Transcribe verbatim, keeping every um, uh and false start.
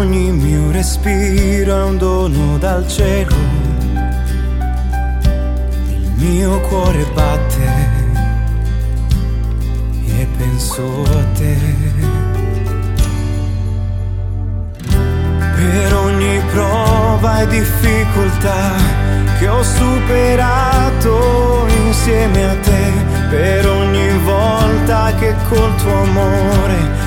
Ogni mio respiro è un dono dal cielo, il mio cuore batte e penso a te. Per ogni prova e difficoltà che ho superato insieme a te, per ogni volta che col tuo amore